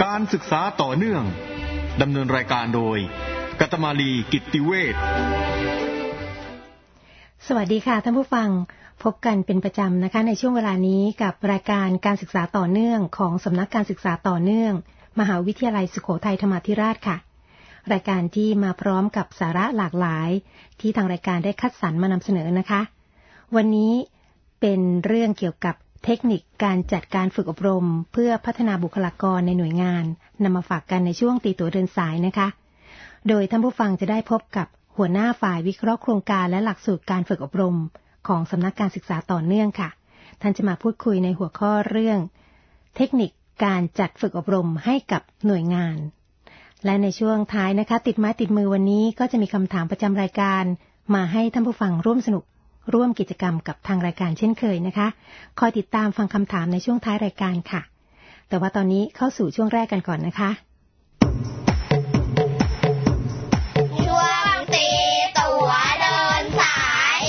การศึกษาต่อเนื่องดำเนินรายการโดยกัตมาลีกิตติเวชสวัสดีค่ะท่านผู้ฟังพบกันเป็นประจำนะคะในช่วงเวลานี้กับรายการการศึกษาต่อเนื่องของสำนักการศึกษาต่อเนื่องมหาวิทยาลัยสุโขทัยธรรมาธิราชค่ะรายการที่มาพร้อมกับสาระหลากหลายที่ทางรายการได้คัดสรรมานำเสนอนะคะวันนี้เป็นเรื่องเกี่ยวกับเทคนิคการจัดการฝึกอบรมเพื่อพัฒนาบุคลากรในหน่วยงานนำมาฝากกันในช่วงตีตั๋วเดินสายนะคะโดยท่านผู้ฟังจะได้พบกับหัวหน้าฝ่ายวิเคราะห์โครงการและหลักสูตรการฝึกอบรมของสำนักการศึกษาต่อเนื่องค่ะท่านจะมาพูดคุยในหัวข้อเรื่องเทคนิคการจัดฝึกอบรมให้กับหน่วยงานและในช่วงท้ายนะคะติดไม้ติดมือวันนี้ก็จะมีคำถามประจำรายการมาให้ท่านผู้ฟังร่วมสนุกร่วมกิจกรรมกับทางรายการเช่นเคยนะคะคอยติดตามฟังคำถามในช่วงท้ายรายการค่ะแต่ว่าตอนนี้เข้าสู่ช่วงแรกกันก่อนนะคะช่วงตีตั๋วเดินสาย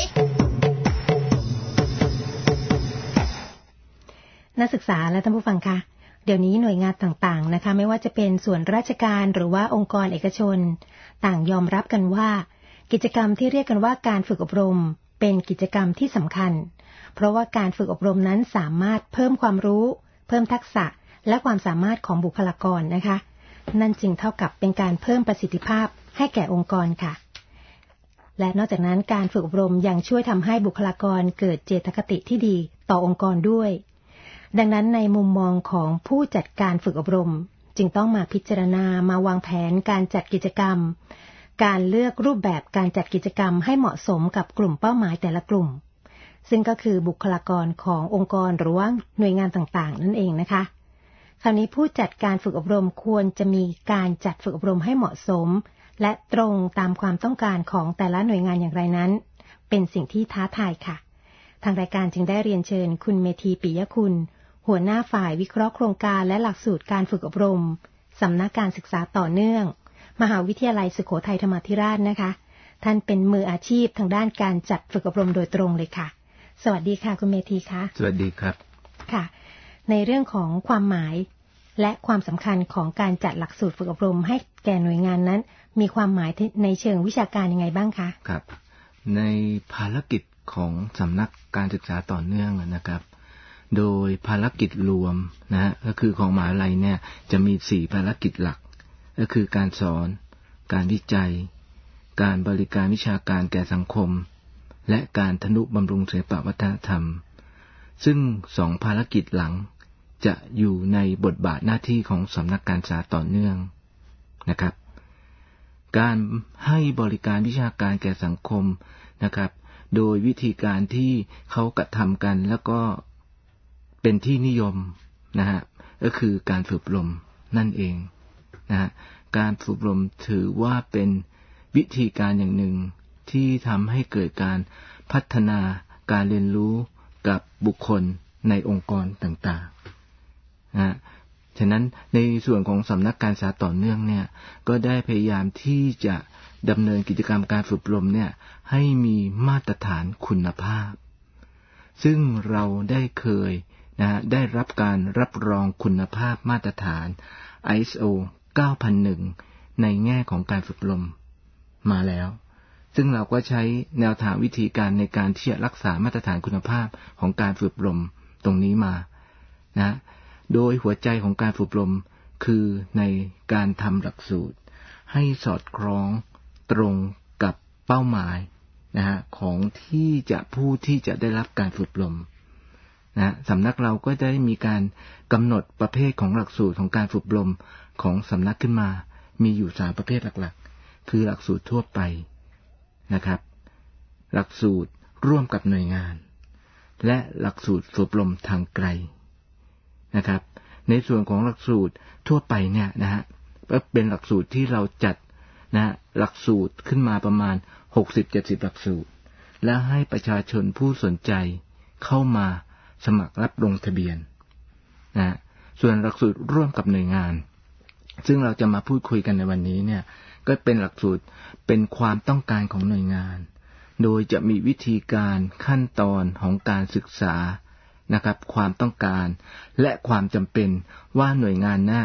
นักศึกษาและท่านผู้ฟังคะเดี๋ยวนี้หน่วยงานต่างๆนะคะไม่ว่าจะเป็นส่วนราชการหรือว่าองค์กรเอกชนต่างยอมรับกันว่ากิจกรรมที่เรียกกันว่าการฝึกอบรมเป็นกิจกรรมที่สำคัญเพราะว่าการฝึกอบรมนั้นสามารถเพิ่มความรู้เพิ่มทักษะและความสามารถของบุคลากรนะคะนั่นจึงเท่ากับเป็นการเพิ่มประสิทธิภาพให้แก่องค์กรค่ะและนอกจากนั้นการฝึกอบรมยังช่วยทำให้บุคลากรเกิดเจตคติที่ดีต่อองค์กรด้วยดังนั้นในมุมมองของผู้จัดการฝึกอบรมจึงต้องมาพิจารณามาวางแผนการจัดกิจกรรมการเลือกรูปแบบการจัดกิจกรรมให้เหมาะสมกับกลุ่มเป้าหมายแต่ละกลุ่มซึ่งก็คือบุคลากรขององค์กรหรือว่าหน่วยงานต่างๆนั่นเองนะคะคราวนี้ผู้จัดการฝึกอบรมควรจะมีการจัดฝึกอบรมให้เหมาะสมและตรงตามความต้องการของแต่ละหน่วยงานอย่างไรนั้นเป็นสิ่งที่ท้าทายค่ะทางรายการจึงได้เรียนเชิญคุณเมธีปิยคุณหัวหน้าฝ่ายวิเคราะห์โครงการและหลักสูตรการฝึกอบรมสำนักการศึกษาต่อเนื่องมหาวิทยาลัยสุโขทัยธรรมาธิราชนะคะท่านเป็นมืออาชีพทางด้านการจัดฝึกอบรมโดยตรงเลยค่ะสวัสดีค่ะคุณเมธีคะสวัสดีครับค่ะในเรื่องของความหมายและความสำคัญของการจัดหลักสูตรฝึกอบรมให้แก่หน่วยงานนั้นมีความหมายในเชิงวิชาการยังไงบ้างคะครับในภารกิจของสำนักการศึกษาต่อเนื่องนะครับโดยภารกิจรวมนะก็คือของมหาวิทยาลัยเนี่ยจะมี4ภารกิจหลักก็คือการสอนการวิจัยการบริการวิชาการแก่สังคมและการทนุบำรุงศิลปวัฒนธรรมซึ่ง2ภารกิจหลังจะอยู่ในบทบาทหน้าที่ของสำนักการศึกษาต่อเนื่องนะครับการให้บริการวิชาการแก่สังคมนะครับโดยวิธีการที่เขากระทำกันแล้วก็เป็นที่นิยมนะฮะก็คือการฝึกอบรมนั่นเองนะฮะการฝึกอบรมถือว่าเป็นวิธีการอย่างหนึ่งที่ทำให้เกิดการพัฒนาการเรียนรู้กับบุคคลในองค์กรต่างๆนะฉะนั้นในส่วนของสำนักการศึกษาต่อเนื่องเนี่ยก็ได้พยายามที่จะดำเนินกิจกรรมการฝึกอบรมเนี่ยให้มีมาตรฐานคุณภาพซึ่งเราได้เคยได้รับการรับรองคุณภาพมาตรฐาน ISO 9001 ในแง่ของการฝึกอบรมมาแล้วซึ่งเราก็ใช้แนวทางวิธีการในการที่จะรักษามาตรฐานคุณภาพของการฝึกอบรมตรงนี้มานะโดยหัวใจของการฝึกอบรมคือในการทำหลักสูตรให้สอดคล้องตรงกับเป้าหมายของผู้ที่จะได้รับการฝึกอบรมนะสำนักเราก็ได้มีการกำหนดประเภทของหลักสูตรของการฝึกอบรมของสำนักขึ้นมามีอยู่3ประเภทหลักๆคือหลักสูตรทั่วไปนะครับหลักสูตรร่วมกับหน่วยงานและหลักสูตรฝึกอบรมทางไกลนะครับในส่วนของหลักสูตรทั่วไปเนี่ยนะฮะก็เป็นหลักสูตรที่เราจัดหลักสูตรขึ้นมาประมาณ 60-70 หลักสูตรและให้ประชาชนผู้สนใจเข้ามาสมัครรับลงทะเบียนนะส่วนหลักสูตรร่วมกับหน่วยงานซึ่งเราจะมาพูดคุยกันในวันนี้เนี่ยก็เป็นหลักสูตรเป็นความต้องการของหน่วยงานโดยจะมีวิธีการขั้นตอนของการศึกษานะครับความต้องการและความจำเป็นว่าหน่วยงาน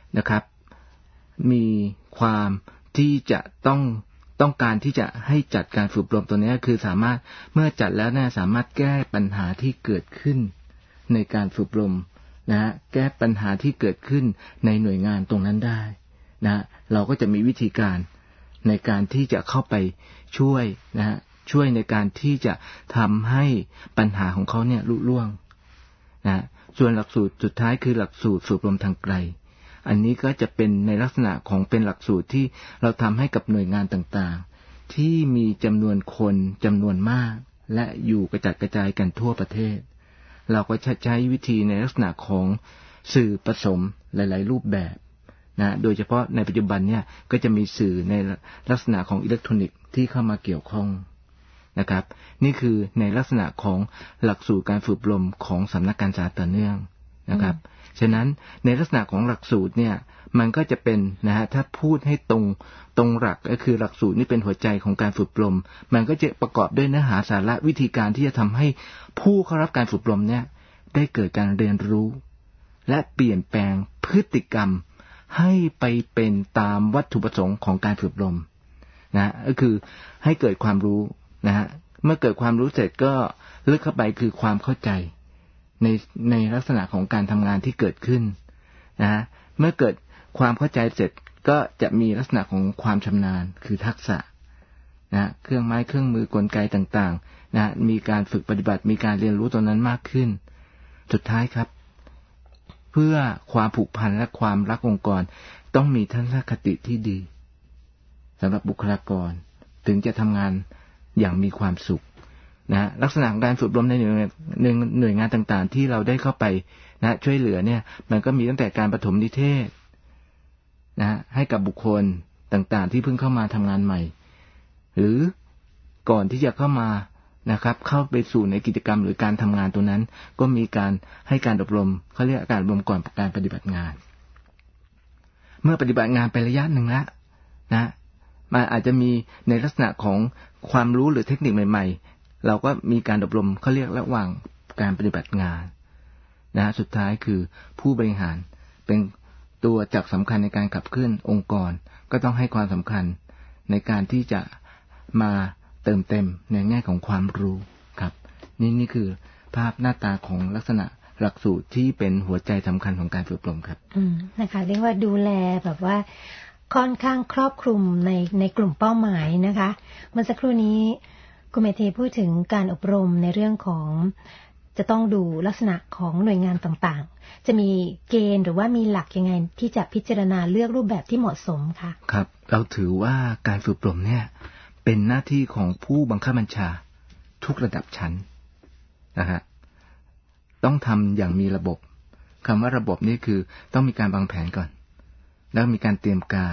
นะครับมีความที่จะต้องการที่จะให้จัดการฝึกอบรมตัวนี้คือสามารถเมื่อจัดแล้วเนี่ยสามารถแก้ปัญหาที่เกิดขึ้นในการฝึกอบรมนะแก้ปัญหาที่เกิดขึ้นในหน่วยงานตรงนั้นได้นะเราก็จะมีวิธีการในการที่จะเข้าไปช่วยนะช่วยในการที่จะทำให้ปัญหาของเขาเนี่ยลุล่วงนะส่วนหลักสูตรสุดท้ายคือหลักสูตรฝึกอบรมทางไกลอันนี้ก็จะเป็นในลักษณะของเป็นหลักสูตรที่เราทำให้กับหน่วยงานต่างๆที่มีจำนวนคนจำนวนมากและอยู่กระจัดกระจายกันทั่วประเทศเราก็ใช้วิธีในลักษณะของสื่อผสมหลายๆรูปแบบนะโดยเฉพาะในปัจจุบันเนี่ยก็จะมีสื่อในลักษณะของอิเล็กทรอนิกส์ที่เข้ามาเกี่ยวข้องนะครับนี่คือในลักษณะของหลักสูตรการฝึกอบรมของสำนักการศึกษาต่อเนื่องนะครับฉะนั้นในลักษณะของหลักสูตรเนี่ยมันก็จะเป็นนะฮะถ้าพูดให้ตรงหลักก็คือหลักสูตรนี่เป็นหัวใจของการฝึกอบรมมันก็จะประกอบด้วยเนื้อหาสาระวิธีการที่จะทำให้ผู้เข้ารับการฝึกอบรมเนี่ยได้เกิดการเรียนรู้และเปลี่ยนแปลงพฤติกรรมให้ไปเป็นตามวัตถุประสงค์ของการฝึกอบรมนะก็คือให้เกิดความรู้นะฮะเมื่อเกิดความรู้เสร็จก็ลึกเข้าไปคือความเข้าใจในลักษณะของการทำงานที่เกิดขึ้นนะเมื่อเกิดความเข้าใจเสร็จก็จะมีลักษณะของความชำนาญคือทักษะนะเครื่องไม้เครื่องมือกลไกต่างๆนะมีการฝึกปฏิบัติมีการเรียนรู้ตรงนั้นมากขึ้นสุดท้ายครับเพื่อความผูกพันและความรักองค์กรต้องมีทัศนคติที่ดีสำหรับบุคลากรถึงจะทำงานอย่างมีความสุขนะลักษณะของการฝึกอบรมในหน่วยงานต่างๆที่เราได้เข้าไปนะช่วยเหลือเนี่ยมันก็มีตั้งแต่การปฐมนิเทศนะให้กับบุคคลต่างๆที่เพิ่งเข้ามาทำงานใหม่หรือก่อนที่จะเข้ามานะครับเข้าไปสู่ในกิจกรรมหรือการทำงานตัวนั้นก็มีการให้การอบรมเขาเรียกการอบรมก่อนการปฏิบัติงานเมื่อปฏิบัติงานไประยะหนึ่งแล้วนะมันอาจจะมีในลักษณะของความรู้หรือเทคนิคใหม่ๆเราก็มีการอบรมเขาเรียกระหว่างการปฏิบัติงานนะสุดท้ายคือผู้บริหารเป็นตัวจักรสำคัญในการขับเคลื่อนองค์กรก็ต้องให้ความสำคัญในการที่จะมาเติมเต็มในแง่ของความรู้ครับนี่คือภาพหน้าตาของลักษณะหลักสูตรที่เป็นหัวใจสำคัญของการฝึกอบรมครับนะคะเรียกว่าดูแลแบบว่าค่อนข้างครอบคลุมในกลุ่มเป้าหมายนะคะเมื่อสักครู่นี้คุณเมธีพูดถึงการอบรมในเรื่องของจะต้องดูลักษณะของหน่วยงานต่างๆจะมีเกณฑ์หรือว่ามีหลักยังไงที่จะพิจารณาเลือกรูปแบบที่เหมาะสมคะครับเราถือว่าการฝึกอบรมเนี่ยเป็นหน้าที่ของผู้บังคับบัญชาทุกระดับชั้นนะฮะต้องทำอย่างมีระบบคำว่าระบบนี่คือต้องมีการวางแผนก่อนแล้วมีการเตรียมการ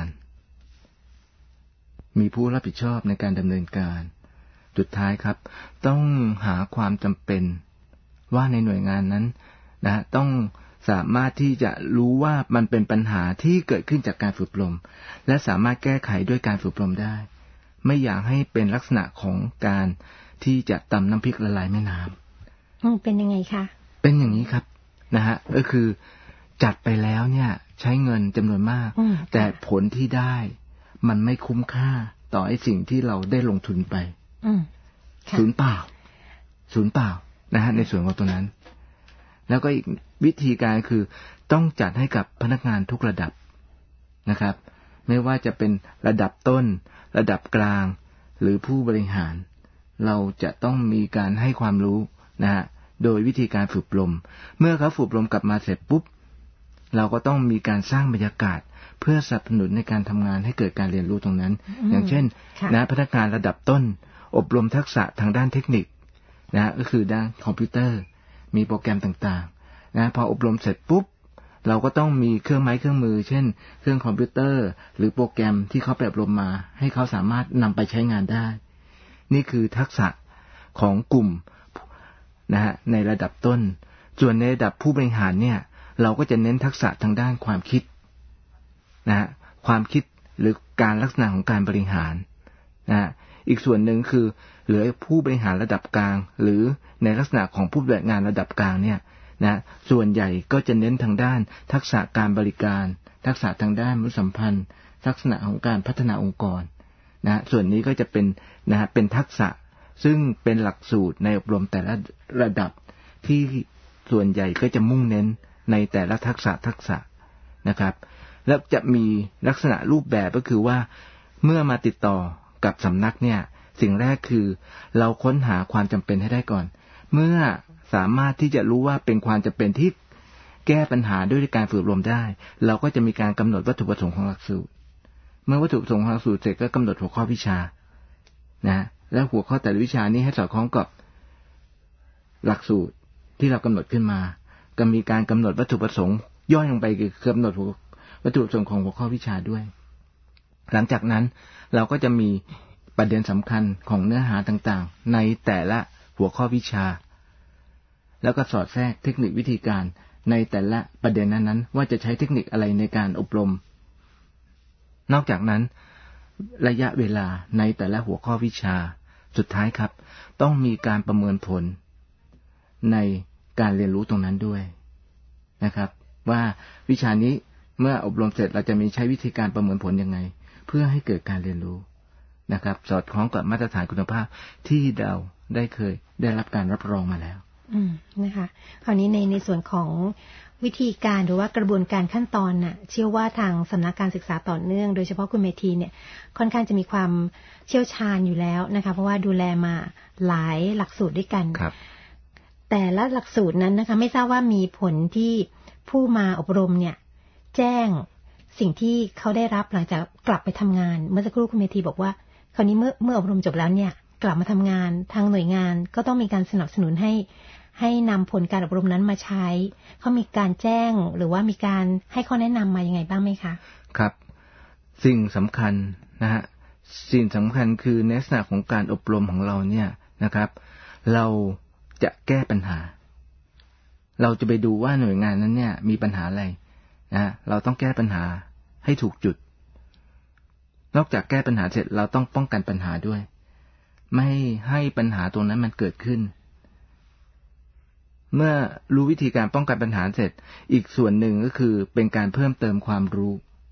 มีผู้รับผิดชอบในการดำเนินการสุดท้ายครับต้องหาความจำเป็นว่าในหน่วยงานนั้นนะต้องสามารถที่จะรู้ว่ามันเป็นปัญหาที่เกิดขึ้นจากการฝึกอบรมและสามารถแก้ไขด้วยการฝึกอบรมได้ไม่อยากให้เป็นลักษณะของการที่จะตำน้ำพริกละลายแม่น้ำเป็นยังไงคะเป็นอย่างนี้ครับนะฮะก็คือจัดไปแล้วเนี่ยใช้เงินจำนวนมากแต่ผลที่ได้มันไม่คุ้มค่าต่อไอ้สิ่งที่เราได้ลงทุนไปศูนย์เปล่านะฮะในส่วนของตัวนั้นแล้วก็อีกวิธีการคือต้องจัดให้กับพนักงานทุกระดับนะครับไม่ว่าจะเป็นระดับต้นระดับกลางหรือผู้บริหารเราจะต้องมีการให้ความรู้นะฮะโดยวิธีการฝึกอบรมเมื่อเขาฝึกอบรมกลับมาเสร็จปุ๊บเราก็ต้องมีการสร้างบรรยากาศเพื่อสนับสนุนในการทำงานให้เกิดการเรียนรู้ตรงนั้นอย่างเช่นนะพนักงานระดับต้นอบรมทักษะทางด้านเทคนิคนะก็คือด้านคอมพิวเตอร์มีโปรแกรมต่างๆนะพออบรมเสร็จปุ๊บเราก็ต้องมีเครื่องไม้เครื่องมือเช่นเครื่องคอมพิวเตอร์หรือโปรแกรมที่เขาไปอบรมมาให้เขาสามารถนำไปใช้งานได้นี่คือทักษะของกลุ่มนะฮะในระดับต้นส่วนในระดับผู้บริหารเนี่ยเราก็จะเน้นทักษะทางด้านความคิดนะฮะความคิดหรือการลักษณะของการบริหารนะอีกส่วนหนึ่งคือเหลือผู้บริหารระดับกลางหรือในลักษณะของผู้ปฏิบัติงานระดับกลางเนี่ยนะส่วนใหญ่ก็จะเน้นทางด้านทักษะการบริการทักษะทางด้านมนุษยสัมพันธ์ลักษณะของการพัฒนาองค์กรนะส่วนนี้ก็จะเป็นเป็นทักษะซึ่งเป็นหลักสูตรในอบรมแต่ละระดับที่ส่วนใหญ่ก็จะมุ่งเน้นในแต่ละทักษะนะครับแล้วจะมีลักษณะรูปแบบก็คือว่าเมื่อมาติดต่อกับสำนักเนี่ยสิ่งแรกคือเราค้นหาความจำเป็นให้ได้ก่อนเมื่อสามารถที่จะรู้ว่าเป็นความจำเป็นที่แก้ปัญหาด้วยการฝึกอบรมได้เราก็จะมีการกำหนดวัตถุประสงค์ของหลักสูตรเมื่อวัตถุประสงค์ของหลักสูตรเสร็จก็กำหนดหัวข้อวิชานะแล้วหัวข้อแต่ละวิชานี้ให้สอดคล้องกับหลักสูตรที่เรากำหนดขึ้นมาก็มีการกำหนดวัตถุประสงค์ย่อยลงไปคือกำหนดวัตถุประสงค์ของหัวข้อวิชาด้วยหลังจากนั้นเราก็จะมีประเด็นสำคัญของเนื้อหาต่างๆในแต่ละหัวข้อวิชาแล้วก็สอดแทรกเทคนิควิธีการในแต่ละประเด็นนั้นๆว่าจะใช้เทคนิคอะไรในการอบรมนอกจากนั้นระยะเวลาในแต่ละหัวข้อวิชาสุดท้ายครับต้องมีการประเมินผลในการเรียนรู้ตรงนั้นด้วยนะครับว่าวิชานี้เมื่ออบรมเสร็จเราจะมีใช้วิธีการประเมินผลยังไงเพื่อให้เกิดการเรียนรู้นะครับสอดคล้องกับมาตรฐานคุณภาพที่เราเคยได้รับการรับรองมาแล้วนะคะคราวนี้ในส่วนของวิธีการหรือว่ากระบวนการขั้นตอนน่ะเชื่อว่าทางสำนักการศึกษาต่อเนื่องโดยเฉพาะคุณเมธีเนี่ยค่อนข้างจะมีความเชี่ยวชาญอยู่แล้วนะคะเพราะว่าดูแลมาหลายหลักสูตรด้วยกันครับแต่ละหลักสูตรนั้นนะคะไม่ทราบว่ามีผลที่ผู้มาอบรมเนี่ยแจ้งสิ่งที่เขาได้รับหลังจากกลับไปทำงานเมื่อสักครู่คุณเมธีบอกว่าคราวนี้เมื่ออบรมจบแล้วเนี่ยกลับมาทำงานทางหน่วยงานก็ต้องมีการสนับสนุนให้นำผลการอบรมนั้นมาใช้เขามีการแจ้งหรือว่ามีการให้ข้อแนะนำมายังไงบ้างไหมคะครับสิ่งสำคัญนะฮะสิ่งสำคัญคือในลักษณะของการอบรมของเราเนี่ยนะครับเราจะแก้ปัญหาเราจะไปดูว่าหน่วยงานนั้นเนี่ยมีปัญหาอะไรนะเราต้องแก้ปัญหาให้ถูกจุดนอกจากแก้ปัญหาเสร็จเราต้องป้องกันปัญหาด้วยไม่ให้ปัญหาตรงนั้นมันเกิดขึ้นเมื่อรู้วิธีการป้องกันปัญหาเสร็จอีกส่วนหนึ่งก็คือเป็นการเพิ่มเติมความรู้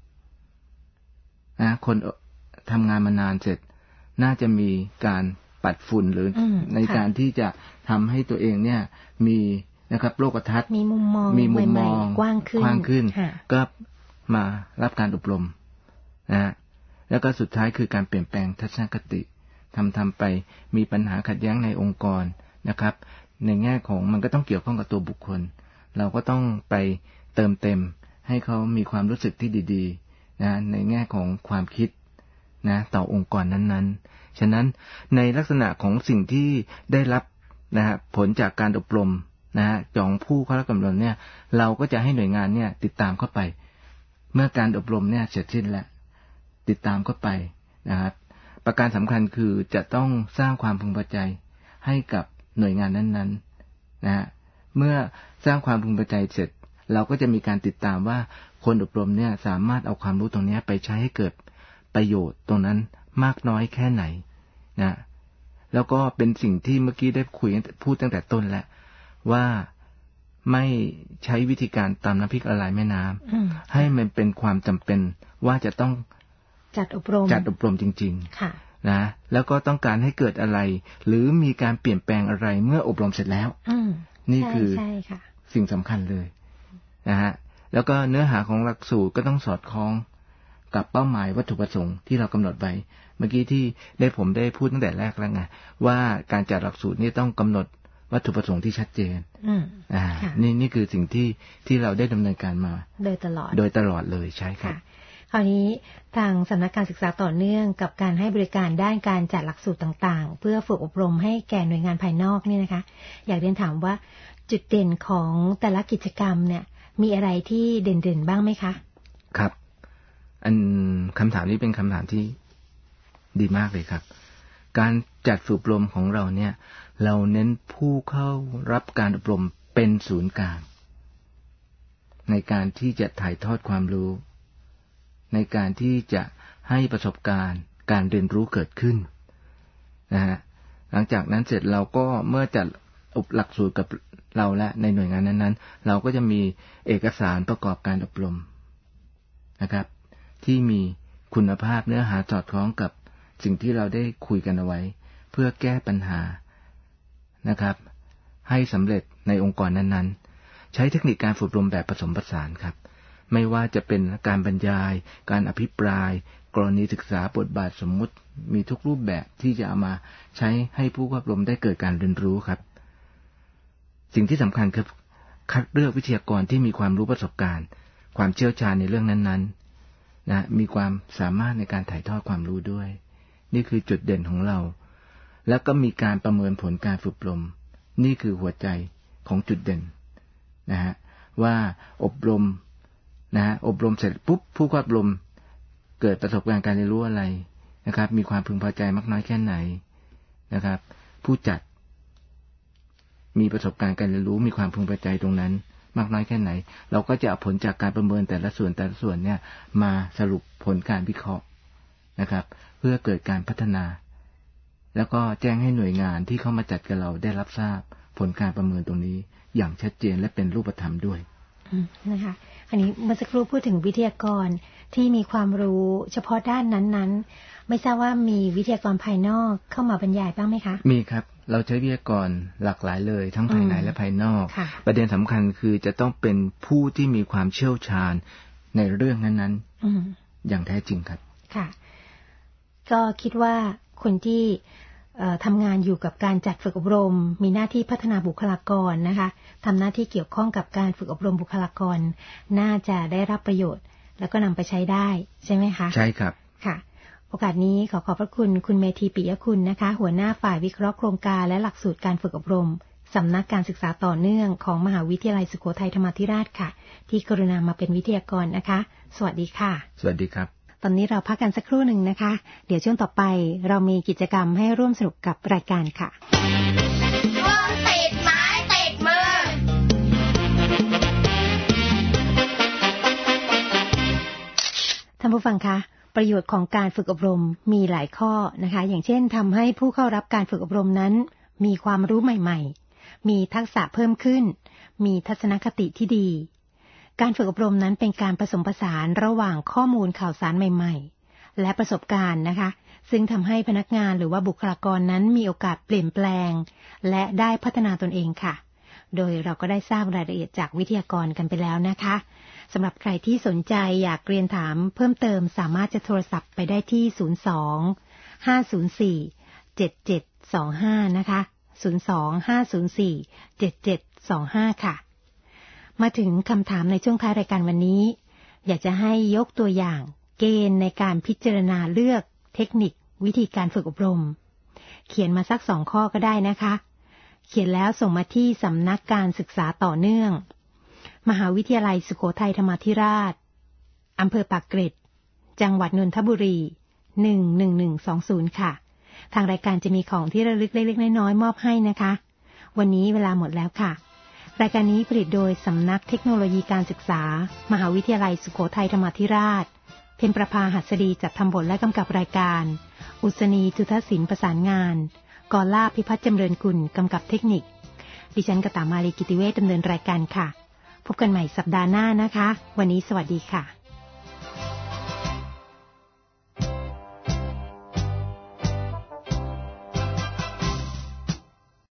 นะคนทำงานมานานเสร็จน่าจะมีการปัดฝุ่นหรือในการที่จะทำให้ตัวเองเนี่ยมีนะครับโลกทัศน์มีมุมมองกว้างขึ้นก็มารับการอบรมนะแล้วก็สุดท้ายคือการเปลี่ยนแปลงทัศนคติทำไปมีปัญหาขัดแย้งในองค์กรนะครับในแง่ของมันก็ต้องเกี่ยวข้องกับตัวบุคคลเราก็ต้องไปเติมเต็มให้เขามีความรู้สึกที่ดีๆนะในแง่ของความคิดนะต่อองค์กรนั้นๆฉะนั้นในลักษณะของสิ่งที่ได้รับนะฮะผลจากการอบรมนะฮะจองผู้เข้ารับการอบรมเนี่ยเราก็จะให้หน่วยงานเนี่ยติดตามเข้าไปเมื่อการอบรมเนี่ยเสร็จสิ้นแล้วติดตามเข้าไปนะครับประการสำคัญคือจะต้องสร้างความพึงพอใจให้กับหน่วยงานนั้นๆนะฮะเมื่อสร้างความพึงพอใจเสร็จเราก็จะมีการติดตามว่าคนอบรมเนี่ยสามารถเอาความรู้ตรงนี้ไปใช้ให้เกิดประโยชน์ตรงนั้นมากน้อยแค่ไหนนะแล้วก็เป็นสิ่งที่เมื่อกี้ได้พูดตั้งแต่ต้นแล้วว่าไม่ใช้วิธีการตำน้ำพริกละลายแม่น้ำให้มันเป็นความจำเป็นว่าจะต้องจัดอบรมจริงๆนะแล้วก็ต้องการให้เกิดอะไรหรือมีการเปลี่ยนแปลงอะไรเมื่ออบรมเสร็จแล้วนี่คือสิ่งสำคัญเลยนะฮะแล้วก็เนื้อหาของหลักสูตรก็ต้องสอดคล้องกับเป้าหมายวัตถุประสงค์ที่เรากำหนดไว้เมื่อกี้ที่ผมได้พูดตั้งแต่แรกแล้วไงว่าการจัดหลักสูตรนี่ต้องกำหนดวัตถุประสงค์ที่ชัดเจนนี่คือสิ่งที่เราได้ดำเนินการมาโดยตลอดเลยใช่ครับคราวนี้ทางสำนักการศึกษาต่อเนื่องกับการให้บริการด้านการจัดหลักสูตรต่างๆเพื่อฝึกอบรมให้แก่หน่วยงานภายนอกนี่นะคะอยากเรียนถามว่าจุดเด่นของแต่ละกิจกรรมเนี่ยมีอะไรที่เด่นๆบ้างไหมคะครับคำถามนี้เป็นคำถามที่ดีมากเลยครับการจัดฝึกอบรมของเราเนี่ยเราเน้นผู้เข้ารับการอบรมเป็นศูนย์กลางในการที่จะถ่ายทอดความรู้ในการที่จะให้ประสบการณ์การเรียนรู้เกิดขึ้นนะฮะหลังจากนั้นเสร็จเราก็เมื่อจัดหลักสูตรกับเราและในหน่วยงานนั้นๆเราก็จะมีเอกสารประกอบการอบรมนะครับที่มีคุณภาพเนื้อหาสอดคล้องกับสิ่งที่เราได้คุยกันเอาไว้เพื่อแก้ปัญหานะครับให้สำเร็จในองค์กรนั้นๆใช้เทคนิคการฝึกอบรมแบบผสมผสานครับไม่ว่าจะเป็นการบรรยายการอภิปรายกรณีศึกษาบทบาทสมมุติมีทุกรูปแบบที่จะเอามาใช้ให้ผู้อบรมได้เกิดการเรียนรู้ครับสิ่งที่สำคัญคือคัดเลือกวิทยากรที่มีความรู้ประสบการณ์ความเชี่ยวชาญในเรื่องนั้นๆนะมีความสามารถในการถ่ายทอดความรู้ด้วยนี่คือจุดเด่นของเราแล้วก็มีการประเมินผลการฝึกอบรมนี่คือหัวใจของจุดเด่นนะฮะว่าอบรมนะฮะอบรมเสร็จปุ๊บผู้อบรมเกิดประสบการณ์การเรียนรู้อะไรนะครับมีความพึงพอใจมากน้อยแค่ไหนนะครับผู้จัดมีประสบการณ์การเรียนรู้มีความพึงพอใจตรงนั้นมากน้อยแค่ไหนเราก็จะเอาผลจากการประเมินแต่ละส่วนเนี่ยมาสรุปผลการวิเคราะห์นะครับเพื่อเกิดการพัฒนาแล้วก็แจ้งให้หน่วยงานที่เข้ามาจัดกับเราได้รับทราบผลการประเมินตรงนี้อย่างชัดเจนและเป็นรูปธรรมด้วยนะคะอันนี้เมื่อสักครู่พูดถึงวิทยากรที่มีความรู้เฉพาะด้านนั้นๆไม่ทราบว่ามีวิทยากรภายนอกเข้ามาบรรยายบ้างไหมคะมีครับเราใช้วิทยากรหลากหลายเลยทั้งภายในและภายนอกประเด็นสำคัญคือจะต้องเป็นผู้ที่มีความเชี่ยวชาญในเรื่องนั้นๆอย่างแท้จริงครับค่ะก็คิดว่าคนที่ทำงานอยู่กับการจัดฝึกอบรมมีหน้าที่พัฒนาบุคลากรนะคะทำหน้าที่เกี่ยวข้องกับการฝึกอบรมบุคลากรน่าจะได้รับประโยชน์แล้วก็นำไปใช้ได้ใช่ไหมคะใช่ครับค่ะโอกาสนี้ขอขอบพระคุณคุณเมธีปิยคุณนะคะหัวหน้าฝ่ายวิเคราะห์โครงการและหลักสูตรการฝึกอบรมสำนักการศึกษาต่อเนื่องของมหาวิทยาลัยสุโขทัยธรรมาธิราชค่ะที่กรุณามาเป็นวิทยากรนะคะสวัสดีค่ะสวัสดีครับตอนนี้เราพักกันสักครู่หนึ่งนะคะเดี๋ยวช่วงต่อไปเรามีกิจกรรมให้ร่วมสนุกกับรายการค่ะช่วงติดไม้ติดมือท่านผู้ฟังคะประโยชน์ของการฝึกอบรมมีหลายข้อนะคะอย่างเช่นทำให้ผู้เข้ารับการฝึกอบรมนั้นมีความรู้ใหม่ๆมีทักษะเพิ่มขึ้นมีทัศนคติที่ดีการฝึกอบรมนั้นเป็นการผสมผสานระหว่างข้อมูลข่าวสารใหม่ๆและประสบการณ์นะคะซึ่งทำให้พนักงานหรือว่าบุคลากรนั้นมีโอกาสเปลี่ยนแปลงและได้พัฒนาตนเองค่ะโดยเราก็ได้ทราบรายละเอียดจากวิทยากรกันไปแล้วนะคะสำหรับใครที่สนใจอยากเรียนถามเพิ่มเติมสามารถจะโทรศัพท์ไปได้ที่02-504-7725นะคะ02-504-7725ค่ะมาถึงคำถามในช่วงท้ายรายการวันนี้อยากจะให้ยกตัวอย่างเกณฑ์ในการพิจารณาเลือกเทคนิควิธีการฝึกอบรมเขียนมาสัก2ข้อก็ได้นะคะเขียนแล้วส่งมาที่สำนักการศึกษาต่อเนื่องมหาวิทยาลัยสุโขทัยธรรมาธิราชอำเภอปากเกร็ดจังหวัดนนทบุรี11120ค่ะทางรายการจะมีของที่ระลึกเล็กๆน้อยๆมอบให้นะคะวันนี้เวลาหมดแล้วค่ะรายการนี้ผลิตโดยสำนักเทคโนโลยีการศึกษามหาวิทยาลัยสุโขทัยธรรมาธิราชเพ็ญประภาหัสดีจัดทำบทและกำกับรายการอุศนีจุฑศิลป์ประสานงานกอล่าพิพัฒน์จำเริญกุลกำกับเทคนิคดิฉันกตามาลีกิติเวชดำเนินรายการค่ะพบกันใหม่สัปดาห์หน้านะคะวันนี้สวัสดีค่ะ